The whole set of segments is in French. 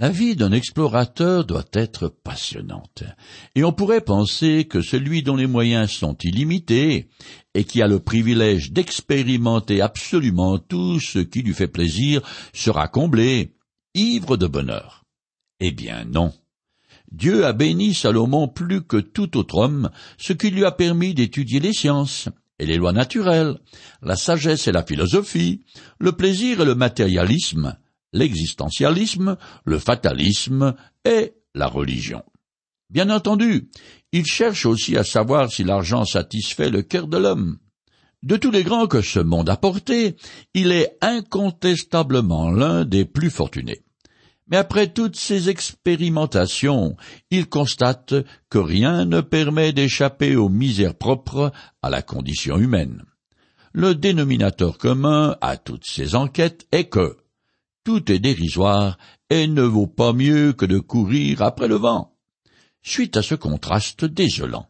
La vie d'un explorateur doit être passionnante, et on pourrait penser que celui dont les moyens sont illimités et qui a le privilège d'expérimenter absolument tout ce qui lui fait plaisir sera comblé, ivre de bonheur. Eh bien non. Dieu a béni Salomon plus que tout autre homme, ce qui lui a permis d'étudier les sciences et les lois naturelles, la sagesse et la philosophie, le plaisir et le matérialisme, l'existentialisme, le fatalisme et la religion. Bien entendu, il cherche aussi à savoir si l'argent satisfait le cœur de l'homme. De tous les grands que ce monde a portés, il est incontestablement l'un des plus fortunés. Mais après toutes ces expérimentations, il constate que rien ne permet d'échapper aux misères propres à la condition humaine. Le dénominateur commun à toutes ces enquêtes est que tout est dérisoire et ne vaut pas mieux que de courir après le vent. Suite à ce contraste désolant,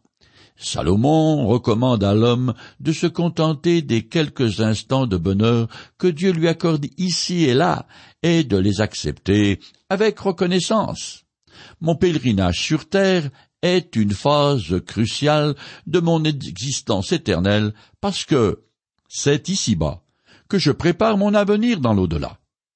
Salomon recommande à l'homme de se contenter des quelques instants de bonheur que Dieu lui accorde ici et là, et de les accepter avec reconnaissance. Mon pèlerinage sur terre est une phase cruciale de mon existence éternelle parce que c'est ici-bas que je prépare mon avenir dans l'au-delà.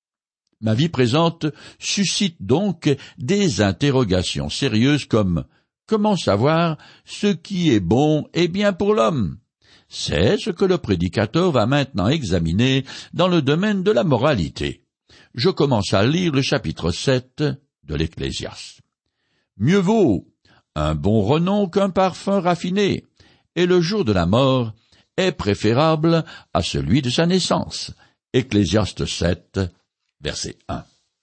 Ma vie présente suscite donc des interrogations sérieuses comme comment savoir ce qui est bon et bien pour l'homme? C'est ce que le prédicateur va maintenant examiner dans le domaine de la moralité. Je commence à lire le chapitre 7 de l'Ecclésiaste. Mieux vaut un bon renom qu'un parfum raffiné, et le jour de la mort est préférable à celui de sa naissance. Ecclésiaste 7, verset 1.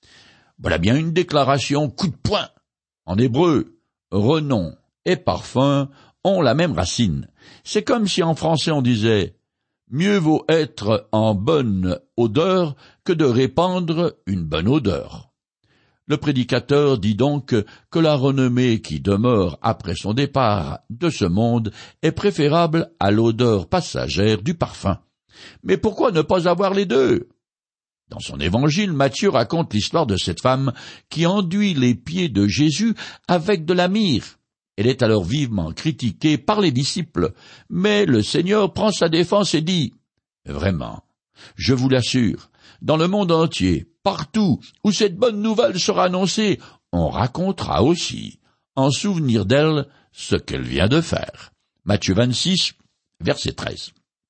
Voilà bien une déclaration coup de poing. En hébreu, renom et parfum ont la même racine. C'est comme si en français on disait « Mieux vaut être en bonne odeur que de répandre une bonne odeur ». Le prédicateur dit donc que la renommée qui demeure après son départ de ce monde est préférable à l'odeur passagère du parfum. Mais pourquoi ne pas avoir les deux? Dans son évangile, Matthieu raconte l'histoire de cette femme qui enduit les pieds de Jésus avec de la myrrhe. Elle est alors vivement critiquée par les disciples, mais le Seigneur prend sa défense et dit « Vraiment, je vous l'assure, dans le monde entier, partout où cette bonne nouvelle sera annoncée, on racontera aussi, en souvenir d'elle, ce qu'elle vient de faire. » Matthieu 26, verset 13.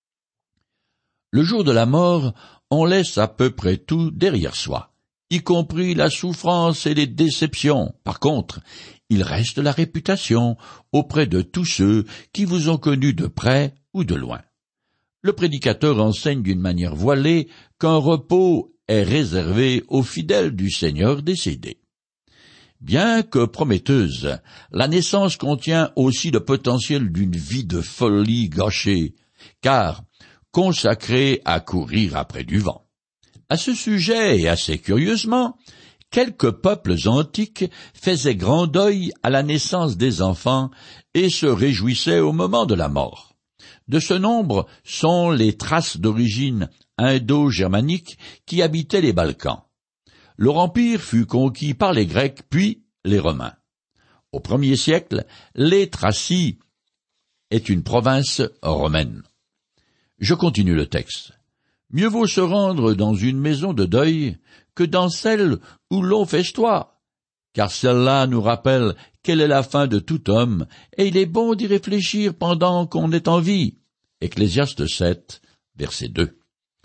Le jour de la mort, on laisse à peu près tout derrière soi, y compris la souffrance et les déceptions. Par contre, il reste la réputation auprès de tous ceux qui vous ont connu de près ou de loin. Le prédicateur enseigne d'une manière voilée qu'un repos est réservé aux fidèles du Seigneur décédé. Bien que prometteuse, la naissance contient aussi le potentiel d'une vie de folie gâchée, car consacrée à courir après du vent. À ce sujet, et assez curieusement, quelques peuples antiques faisaient grand deuil à la naissance des enfants et se réjouissaient au moment de la mort. De ce nombre sont les traces d'origine indo-germanique qui habitaient les Balkans. Leur empire fut conquis par les Grecs puis les Romains. Au 1er siècle, les Thracies est une province romaine. Je continue le texte. Mieux vaut se rendre dans une maison de deuil que dans celle où l'on festoie, car celle-là nous rappelle quelle est la fin de tout homme, et il est bon d'y réfléchir pendant qu'on est en vie. Ecclésiaste 7, verset 2.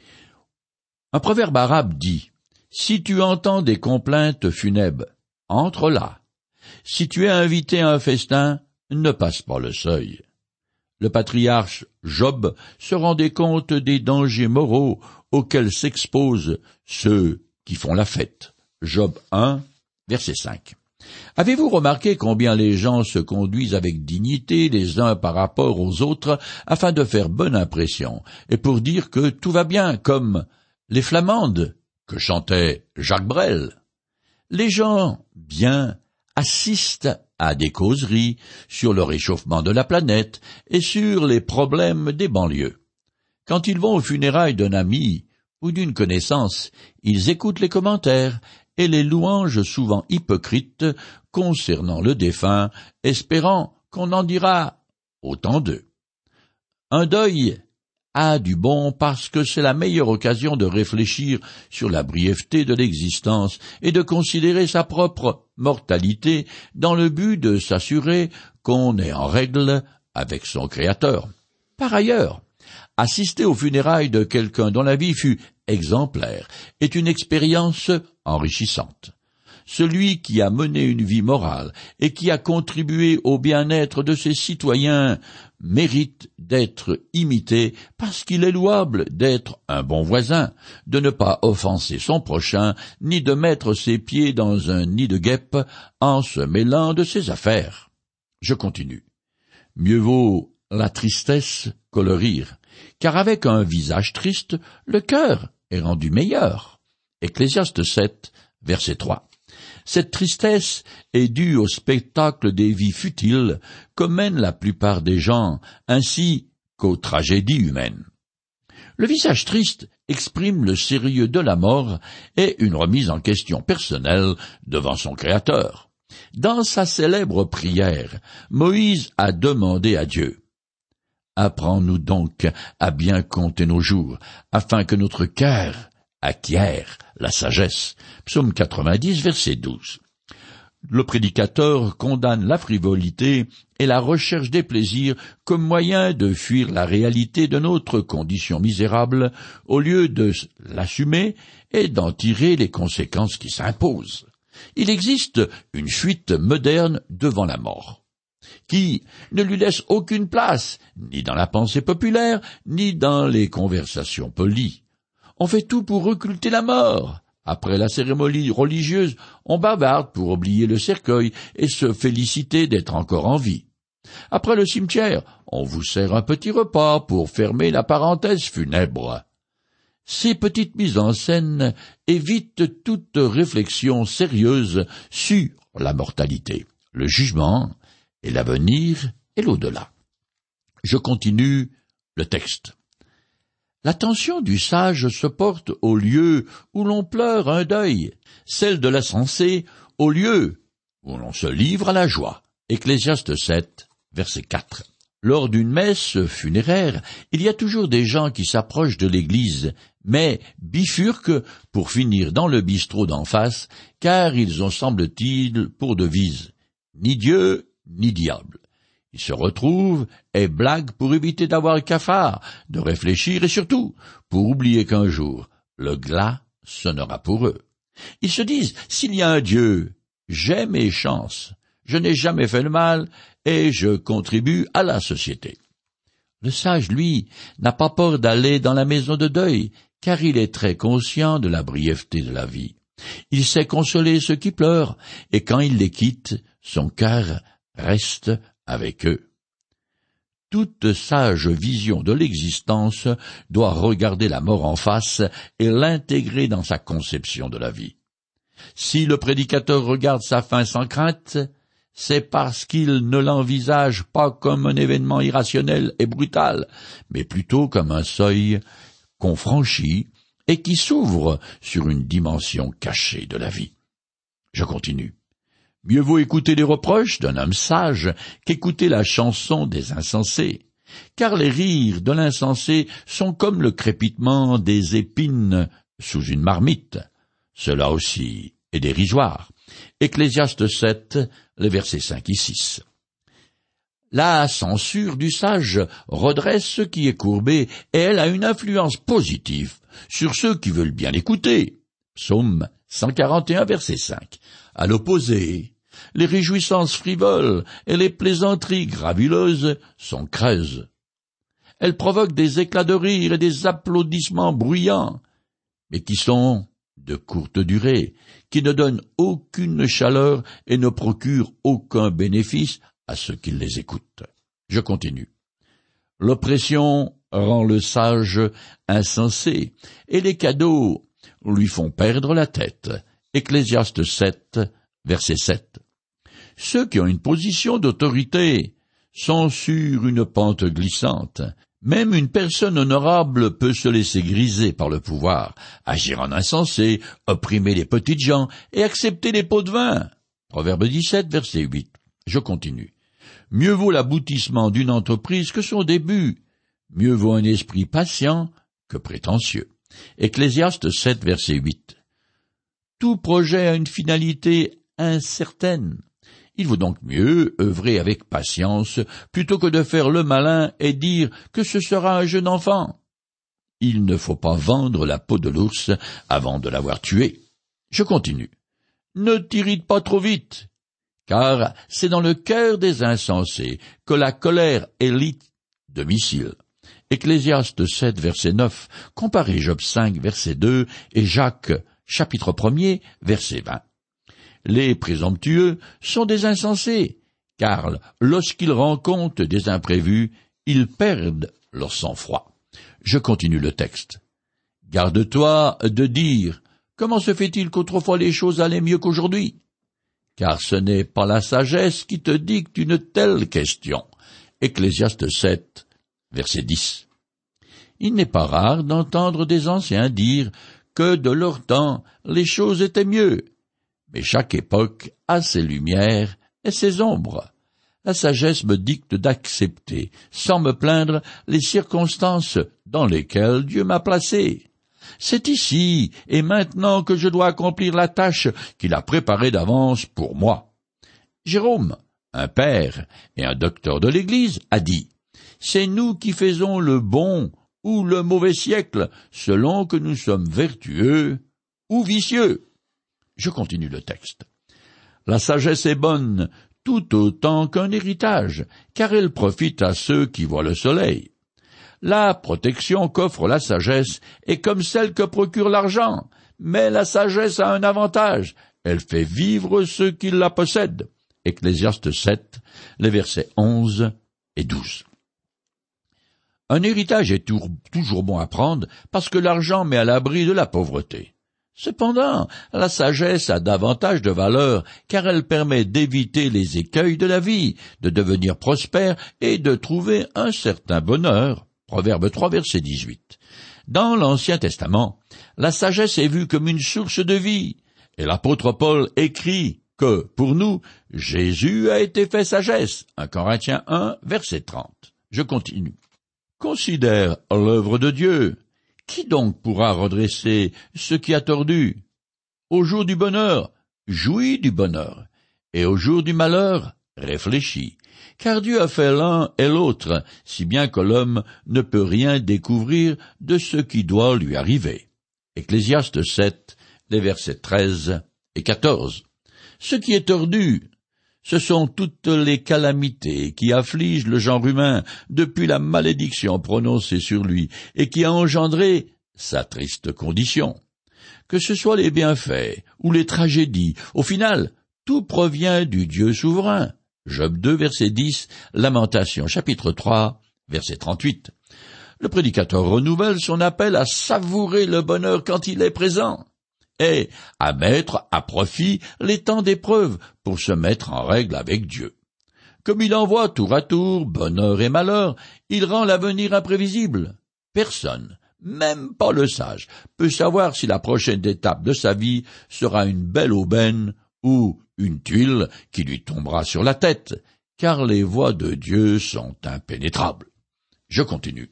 Un proverbe arabe dit « Si tu entends des complaintes funèbres, entre là. Si tu es invité à un festin, ne passe pas le seuil. » Le patriarche Job se rendait compte des dangers moraux auxquels s'exposent ceux qui font la fête. Job 1, verset 5. Avez-vous remarqué combien les gens se conduisent avec dignité les uns par rapport aux autres afin de faire bonne impression et pour dire que tout va bien, comme les flamandes que chantait Jacques Brel? Les gens bien assistent à des causeries sur le réchauffement de la planète et sur les problèmes des banlieues. Quand ils vont aux funérailles d'un ami ou d'une connaissance, ils écoutent les commentaires et les louanges souvent hypocrites concernant le défunt, espérant qu'on en dira autant d'eux. Un deuil a du bon parce que c'est la meilleure occasion de réfléchir sur la brièveté de l'existence et de considérer sa propre mortalité dans le but de s'assurer qu'on est en règle avec son Créateur. Par ailleurs, assister aux funérailles de quelqu'un dont la vie fut exemplaire est une expérience enrichissante. Celui qui a mené une vie morale et qui a contribué au bien-être de ses citoyens mérite d'être imité parce qu'il est louable d'être un bon voisin, de ne pas offenser son prochain, ni de mettre ses pieds dans un nid de guêpes en se mêlant de ses affaires. Je continue. Mieux vaut la tristesse que le rire, car avec un visage triste, le cœur est rendu meilleur. Ecclésiaste 7, verset 3. Cette tristesse est due au spectacle des vies futiles que mènent la plupart des gens, ainsi qu'aux tragédies humaines. Le visage triste exprime le sérieux de la mort et une remise en question personnelle devant son Créateur. Dans sa célèbre prière, Moïse a demandé à Dieu: « Apprends-nous donc à bien compter nos jours, afin que notre cœur acquiert la sagesse. » Psaume 90, verset 12. Le prédicateur condamne la frivolité et la recherche des plaisirs comme moyen de fuir la réalité de notre condition misérable au lieu de l'assumer et d'en tirer les conséquences qui s'imposent. Il existe une fuite moderne devant la mort, qui ne lui laisse aucune place, ni dans la pensée populaire, ni dans les conversations polies. On fait tout pour occulter la mort. Après la cérémonie religieuse, on bavarde pour oublier le cercueil et se féliciter d'être encore en vie. Après le cimetière, on vous sert un petit repas pour fermer la parenthèse funèbre. Ces petites mises en scène évitent toute réflexion sérieuse sur la mortalité, le jugement et l'avenir et l'au-delà. Je continue le texte. L'attention du sage se porte au lieu où l'on pleure un deuil, celle de l'insensé au lieu où l'on se livre à la joie. Ecclésiaste 7, verset 4. Lors d'une messe funéraire, il y a toujours des gens qui s'approchent de l'église, mais bifurquent pour finir dans le bistrot d'en face, car ils ont, semble-t-il, pour devise ni Dieu ni diable. Ils se retrouvent et blaguent pour éviter d'avoir le cafard, de réfléchir et surtout pour oublier qu'un jour, le glas sonnera pour eux. Ils se disent, s'il y a un Dieu, j'ai mes chances, je n'ai jamais fait le mal et je contribue à la société. Le sage, lui, n'a pas peur d'aller dans la maison de deuil, car il est très conscient de la brièveté de la vie. Il sait consoler ceux qui pleurent, et quand il les quitte, son cœur reste avec eux. Toute sage vision de l'existence doit regarder la mort en face et l'intégrer dans sa conception de la vie. Si le prédicateur regarde sa fin sans crainte, c'est parce qu'il ne l'envisage pas comme un événement irrationnel et brutal, mais plutôt comme un seuil qu'on franchit et qui s'ouvre sur une dimension cachée de la vie. Je continue. Mieux vaut écouter les reproches d'un homme sage qu'écouter la chanson des insensés, car les rires de l'insensé sont comme le crépitement des épines sous une marmite. Cela aussi est dérisoire. Ecclésiaste 7, les versets 5 et 6. La censure du sage redresse ce qui est courbé et elle a une influence positive sur ceux qui veulent bien l'écouter. Psaume 141, verset 5. À l'opposé, les réjouissances frivoles et les plaisanteries gravuleuses sont creuses. Elles provoquent des éclats de rire et des applaudissements bruyants, mais qui sont de courte durée, qui ne donnent aucune chaleur et ne procurent aucun bénéfice à ceux qui les écoutent. Je continue. L'oppression rend le sage insensé, et les cadeaux lui font perdre la tête. Ecclésiaste 7, verset 7. Ceux qui ont une position d'autorité sont sur une pente glissante, Même une personne honorable peut se laisser griser par le pouvoir, agir en insensé, opprimer les petites gens et accepter les pots de vin. Proverbe 17, verset 8. Je continue. Mieux vaut l'aboutissement d'une entreprise que son début. Mieux vaut un esprit patient que prétentieux. Ecclésiaste 7, verset 8. Tout projet a une finalité incertaine. Il vaut donc mieux œuvrer avec patience plutôt que de faire le malin et dire que ce sera un jeune enfant. Il ne faut pas vendre la peau de l'ours avant de l'avoir tué. Je continue. Ne t'irrite pas trop vite, car c'est dans le cœur des insensés que la colère élite domicile. Ecclésiaste 7, verset 9, comparez Job 5, verset 2 et Jacques, chapitre 1er, verset 20. Les présomptueux sont des insensés, car lorsqu'ils rencontrent des imprévus, ils perdent leur sang-froid. Je continue le texte. Garde-toi de dire « Comment se fait-il qu'autrefois les choses allaient mieux qu'aujourd'hui ?» Car ce n'est pas la sagesse qui te dicte une telle question. Ecclésiaste 7, verset 10. Il n'est pas rare d'entendre des anciens dire que de leur temps les choses étaient mieux. Mais chaque époque a ses lumières et ses ombres. La sagesse me dicte d'accepter, sans me plaindre, les circonstances dans lesquelles Dieu m'a placé. C'est ici et maintenant que je dois accomplir la tâche qu'il a préparée d'avance pour moi. Jérôme, un père et un docteur de l'Église, a dit « C'est nous qui faisons le bon ou le mauvais siècle, selon que nous sommes vertueux ou vicieux. » Je continue le texte. La sagesse est bonne tout autant qu'un héritage, car elle profite à ceux qui voient le soleil. La protection qu'offre la sagesse est comme celle que procure l'argent, mais la sagesse a un avantage, elle fait vivre ceux qui la possèdent. Ecclésiaste 7, les versets 11 et 12. Un héritage est toujours bon à prendre parce que l'argent met à l'abri de la pauvreté. Cependant, la sagesse a davantage de valeur car elle permet d'éviter les écueils de la vie, de devenir prospère et de trouver un certain bonheur. Proverbe 3, verset 18. Dans l'Ancien Testament, la sagesse est vue comme une source de vie, et l'apôtre Paul écrit que, pour nous, Jésus a été fait sagesse. 1 Corinthiens 1, verset 30. Je continue. Considère l'œuvre de Dieu. Qui donc pourra redresser ce qui a tordu? Au jour du bonheur, jouis du bonheur, et au jour du malheur, réfléchis. Car Dieu a fait l'un et l'autre, si bien que l'homme ne peut rien découvrir de ce qui doit lui arriver. Ecclésiaste 7, les versets 13 et 14. Ce qui est tordu, ce sont toutes les calamités qui affligent le genre humain depuis la malédiction prononcée sur lui et qui a engendré sa triste condition. Que ce soit les bienfaits ou les tragédies, au final, tout provient du Dieu souverain. Job 2, verset 10, Lamentations, chapitre 3, verset 38. Le prédicateur renouvelle son appel à savourer le bonheur quand il est présent, et à mettre à profit les temps d'épreuve pour se mettre en règle avec Dieu. Comme il envoie tour à tour bonheur et malheur, il rend l'avenir imprévisible. Personne, même pas le sage, peut savoir si la prochaine étape de sa vie sera une belle aubaine ou une tuile qui lui tombera sur la tête, car les voies de Dieu sont impénétrables. Je continue.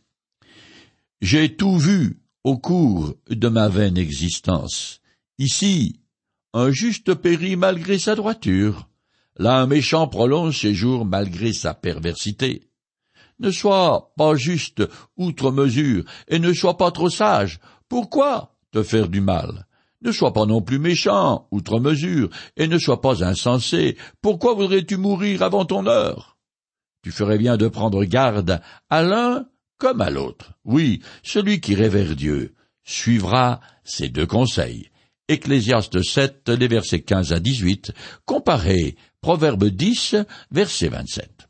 J'ai tout vu au cours de ma vaine existence. Ici, un juste périt malgré sa droiture. Là, un méchant prolonge ses jours malgré sa perversité. Ne sois pas juste outre mesure, et ne sois pas trop sage. Pourquoi te faire du mal? Ne sois pas non plus méchant, outre mesure, et ne sois pas insensé. Pourquoi voudrais-tu mourir avant ton heure? Tu ferais bien de prendre garde à l'un comme à l'autre. Oui, celui qui révère Dieu suivra ces deux conseils. Ecclésiaste 7, les versets 15 à 18, comparez Proverbe 10, verset 27.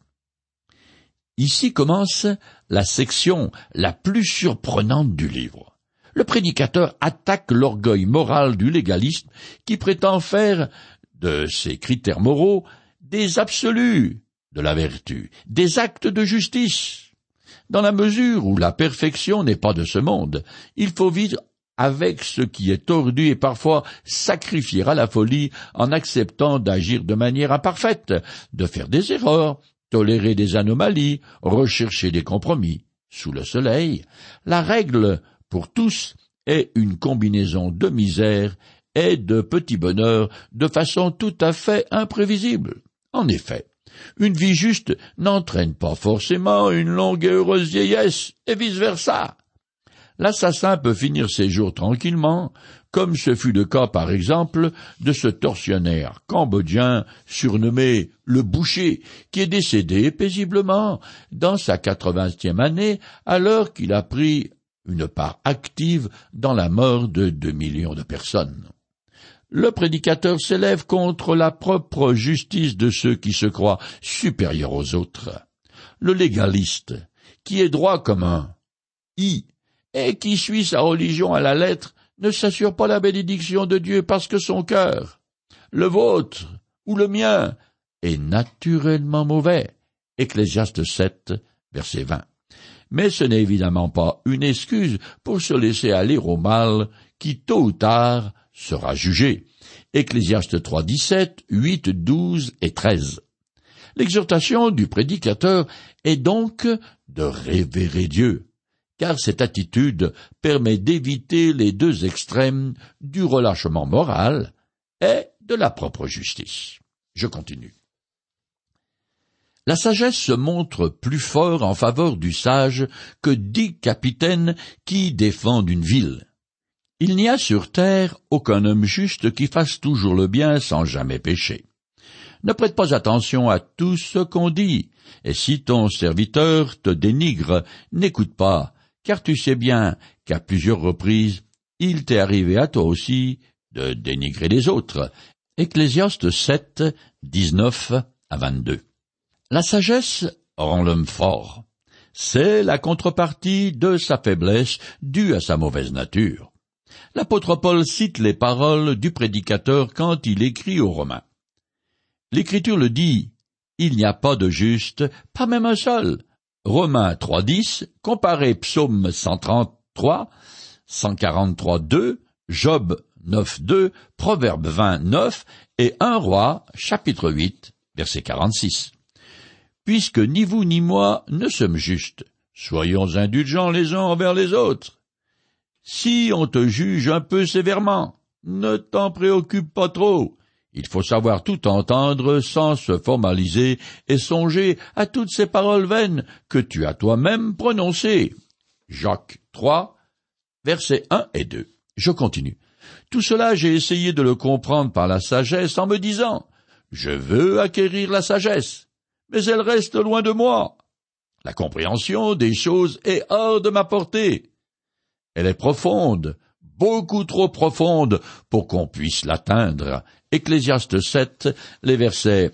Ici commence la section la plus surprenante du livre. Le prédicateur attaque l'orgueil moral du légalisme qui prétend faire de ces critères moraux des absolus de la vertu, des actes de justice. Dans la mesure où la perfection n'est pas de ce monde, il faut vivre avec ce qui est tordu et parfois sacrifier à la folie en acceptant d'agir de manière imparfaite, de faire des erreurs, tolérer des anomalies, rechercher des compromis. Sous le soleil, la règle pour tous est une combinaison de misère et de petits bonheurs de façon tout à fait imprévisible. En effet, une vie juste n'entraîne pas forcément une longue et heureuse vieillesse, et vice-versa. L'assassin peut finir ses jours tranquillement, comme ce fut le cas par exemple de ce tortionnaire cambodgien surnommé le Boucher, qui est décédé paisiblement dans sa 80e année alors qu'il a pris une part active dans la mort de 2 millions de personnes. Le prédicateur s'élève contre la propre justice de ceux qui se croient supérieurs aux autres. Le légaliste, qui est droit comme un i, et qui suit sa religion à la lettre, ne s'assure pas la bénédiction de Dieu parce que son cœur, le vôtre ou le mien, est naturellement mauvais. Ecclésiaste 7, verset 20. Mais ce n'est évidemment pas une excuse pour se laisser aller au mal qui, tôt ou tard, sera jugé. Ecclésiaste 3, 17, 8, 12 et 13. L'exhortation du prédicateur est donc de révérer Dieu, car cette attitude permet d'éviter les deux extrêmes du relâchement moral et de la propre justice. Je continue. La sagesse se montre plus fort en faveur du sage que 10 capitaines qui défendent une ville. Il n'y a sur terre aucun homme juste qui fasse toujours le bien sans jamais pécher. Ne prête pas attention à tout ce qu'on dit, et si ton serviteur te dénigre, n'écoute pas, car tu sais bien qu'à plusieurs reprises, il t'est arrivé à toi aussi de dénigrer les autres. Ecclésiaste 7, 19 à 22. La sagesse rend l'homme fort. C'est la contrepartie de sa faiblesse due à sa mauvaise nature. L'apôtre Paul cite les paroles du prédicateur quand il écrit aux Romains. L'Écriture le dit, il n'y a pas de juste, pas même un seul. Romains 3.10, comparez Psaume 133, 143.2, Job 9.2, Proverbe 20.9 et 1 Roi, chapitre 8, verset 46. Puisque ni vous ni moi ne sommes justes, soyons indulgents les uns envers les autres. Si on te juge un peu sévèrement, ne t'en préoccupe pas trop. Il faut savoir tout entendre sans se formaliser et songer à toutes ces paroles vaines que tu as toi-même prononcées. Jacques 3, versets 1 et 2. Je continue. Tout cela, j'ai essayé de le comprendre par la sagesse en me disant « Je veux acquérir la sagesse, mais elle reste loin de moi. La compréhension des choses est hors de ma portée. Elle est profonde, beaucoup trop profonde pour qu'on puisse l'atteindre. » Ecclésiaste 7, les versets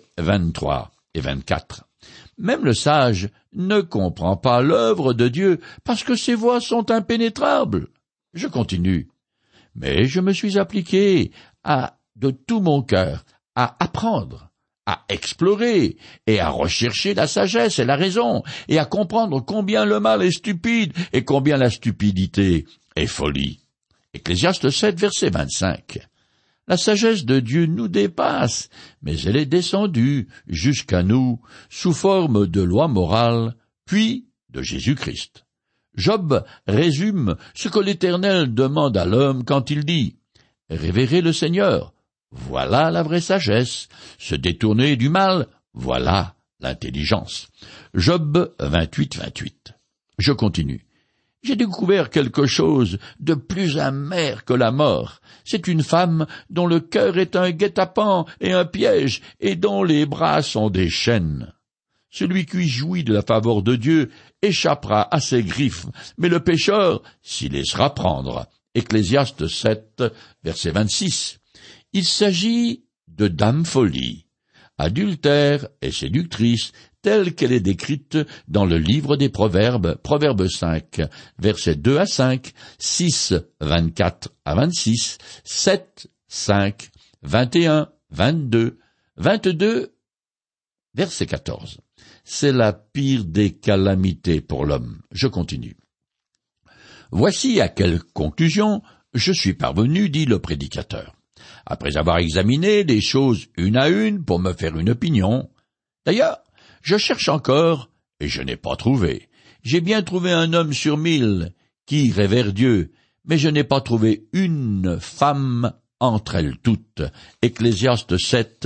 23 et 24. Même le sage ne comprend pas l'œuvre de Dieu parce que ses voies sont impénétrables. Je continue. Mais je me suis appliqué de tout mon cœur, à apprendre, à explorer et à rechercher la sagesse et la raison et à comprendre combien le mal est stupide et combien la stupidité est folie. Ecclésiaste 7, verset 25. La sagesse de Dieu nous dépasse, mais elle est descendue jusqu'à nous sous forme de loi morale, puis de Jésus-Christ. Job résume ce que l'Éternel demande à l'homme quand il dit « Révérez le Seigneur, voilà la vraie sagesse, se détourner du mal, voilà l'intelligence. » Job 28, 28. Je continue. J'ai découvert quelque chose de plus amer que la mort. C'est une femme dont le cœur est un guet-apens et un piège, et dont les bras sont des chaînes. Celui qui jouit de la faveur de Dieu échappera à ses griffes, mais le pécheur s'y laissera prendre. Ecclésiaste 7, verset 26. Il s'agit de dame folie, adultère et séductrice, telle qu'elle est décrite dans le livre des Proverbes, Proverbe 5, versets 2 à 5, 6, 24 à 26, 7, 5, 21, 22, 22, verset 14. c'est la pire des calamités pour l'homme. Je continue. Voici à quelle conclusion je suis parvenu, dit le prédicateur, après avoir examiné les choses une à une pour me faire une opinion. D'ailleurs, je cherche encore, et je n'ai pas trouvé. J'ai bien trouvé un homme sur 1000 qui irait vers Dieu, mais je n'ai pas trouvé une femme entre elles toutes. Ecclésiaste 7,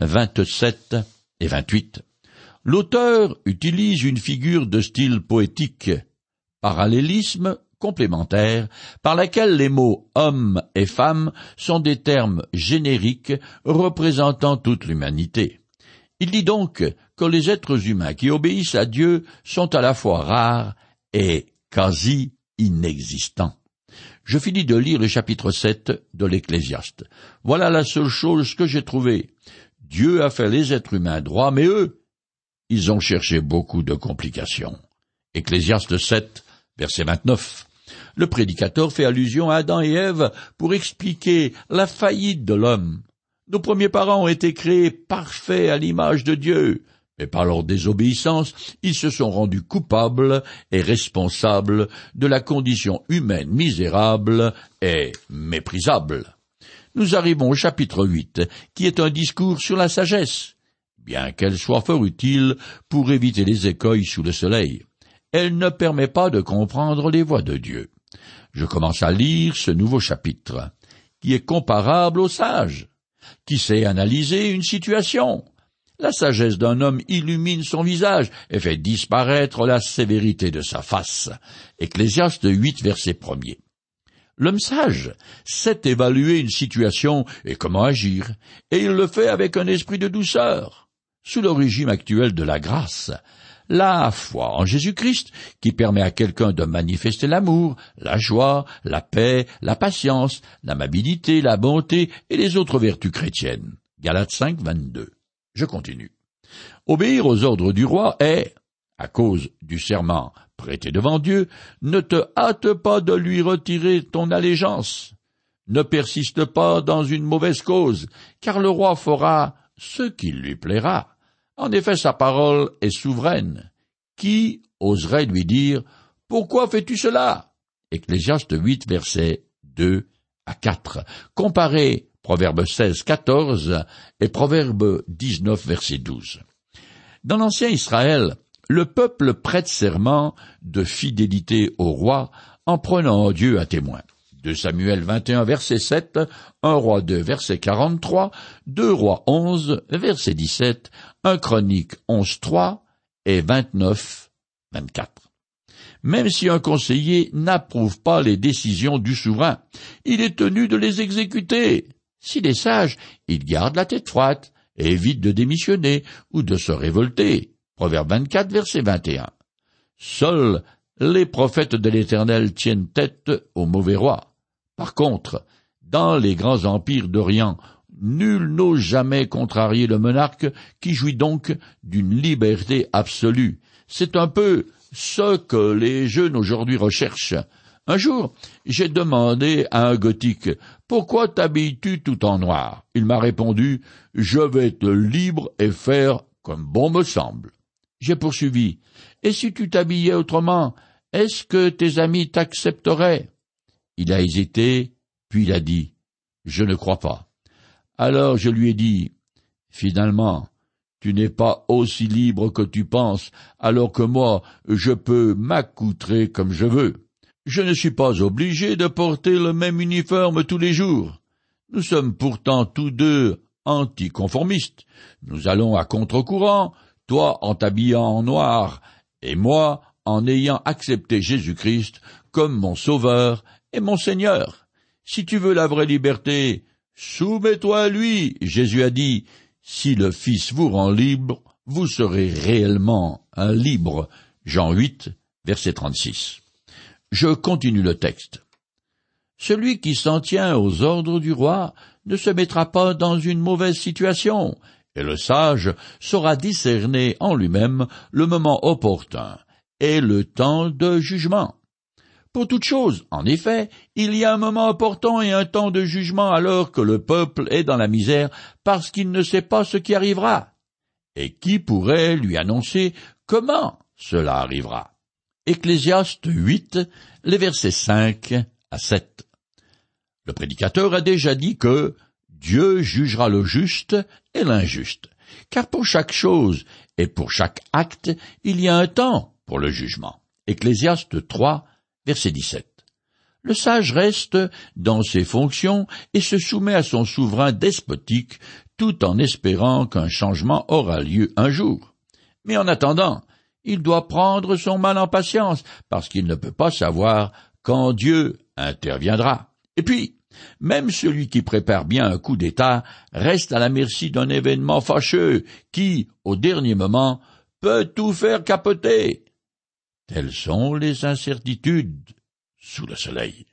27 et 28. L'auteur utilise une figure de style poétique, parallélisme complémentaire, par laquelle les mots homme et femme sont des termes génériques représentant toute l'humanité. Il dit donc que les êtres humains qui obéissent à Dieu sont à la fois rares et quasi inexistants. Je finis de lire le chapitre 7 de l'Ecclésiaste. Voilà la seule chose que j'ai trouvée. Dieu a fait les êtres humains droits, mais eux, ils ont cherché beaucoup de complications. Ecclésiaste 7, verset 29. Le prédicateur fait allusion à Adam et Ève pour expliquer la faillite de l'homme. Nos premiers parents ont été créés parfaits à l'image de Dieu, mais par leur désobéissance, ils se sont rendus coupables et responsables de la condition humaine misérable et méprisable. Nous arrivons au chapitre 8, qui est un discours sur la sagesse. Bien qu'elle soit fort utile pour éviter les écueils sous le soleil, elle ne permet pas de comprendre les voies de Dieu. Je commence à lire ce nouveau chapitre, qui est comparable au sage, qui sait analyser une situation. La sagesse d'un homme illumine son visage et fait disparaître la sévérité de sa face. Ecclésiaste 8, verset 1er. L'homme sage sait évaluer une situation et comment agir, et il le fait avec un esprit de douceur. Sous le régime actuel de la grâce, la foi en Jésus-Christ, qui permet à quelqu'un de manifester l'amour, la joie, la paix, la patience, l'amabilité, la bonté et les autres vertus chrétiennes. Galates 5, 22. Je continue. Obéir aux ordres du roi est, à cause du serment prêté devant Dieu, ne te hâte pas de lui retirer ton allégeance. Ne persiste pas dans une mauvaise cause, car le roi fera ce qu'il lui plaira. En effet, sa parole est souveraine. Qui oserait lui dire « Pourquoi fais-tu cela ?» Ecclésiaste 8, versets 2 à 4. Comparez Proverbe 16, 14 et Proverbe 19, verset 12. Dans l'ancien Israël, le peuple prête serment de fidélité au roi en prenant Dieu à témoin. 2 Samuel 21, verset 7, 1 Roi 2, verset 43, 2 Rois 11, verset 17, 1 Chronique 11, 3 et 29, 24. Même si un conseiller n'approuve pas les décisions du souverain, il est tenu de les exécuter. S'il est sage, il garde la tête froide et évite de démissionner ou de se révolter. Proverbe 24, verset 21. Seuls les prophètes de l'Éternel tiennent tête au mauvais roi. Par contre, dans les grands empires d'Orient, nul n'ose jamais contrarier le monarque qui jouit donc d'une liberté absolue. C'est un peu ce que les jeunes aujourd'hui recherchent. Un jour, j'ai demandé à un gothique « Pourquoi t'habilles-tu tout en noir ?» Il m'a répondu « Je vais être libre et faire comme bon me semble. » J'ai poursuivi « Et si tu t'habillais autrement, est-ce que tes amis t'accepteraient ?» Il a hésité, puis il a dit « Je ne crois pas. » Alors je lui ai dit « Finalement, tu n'es pas aussi libre que tu penses, alors que moi, je peux m'accoutrer comme je veux. Je ne suis pas obligé de porter le même uniforme tous les jours. Nous sommes pourtant tous deux anticonformistes. Nous allons à contre-courant, toi en t'habillant en noir, et moi en ayant accepté Jésus-Christ comme mon Sauveur et mon Seigneur. Si tu veux la vraie liberté, soumets-toi à lui. Jésus a dit, si le Fils vous rend libre, vous serez réellement un libre. Jean 8, verset 36. Je continue le texte. Celui qui s'en tient aux ordres du roi ne se mettra pas dans une mauvaise situation, et le sage saura discerner en lui-même le moment opportun et le temps de jugement. Pour toute chose, en effet, il y a un moment opportun et un temps de jugement alors que le peuple est dans la misère parce qu'il ne sait pas ce qui arrivera. Et qui pourrait lui annoncer comment cela arrivera? Ecclésiaste 8, les versets 5 à 7. Le prédicateur a déjà dit que Dieu jugera le juste et l'injuste, car pour chaque chose et pour chaque acte, il y a un temps pour le jugement. Ecclésiaste 3, verset 17. Le sage reste dans ses fonctions et se soumet à son souverain despotique tout en espérant qu'un changement aura lieu un jour. Mais en attendant, il doit prendre son mal en patience parce qu'il ne peut pas savoir quand Dieu interviendra. Et puis, même celui qui prépare bien un coup d'État reste à la merci d'un événement fâcheux qui, au dernier moment, peut tout faire capoter. Telles sont les incertitudes sous le soleil.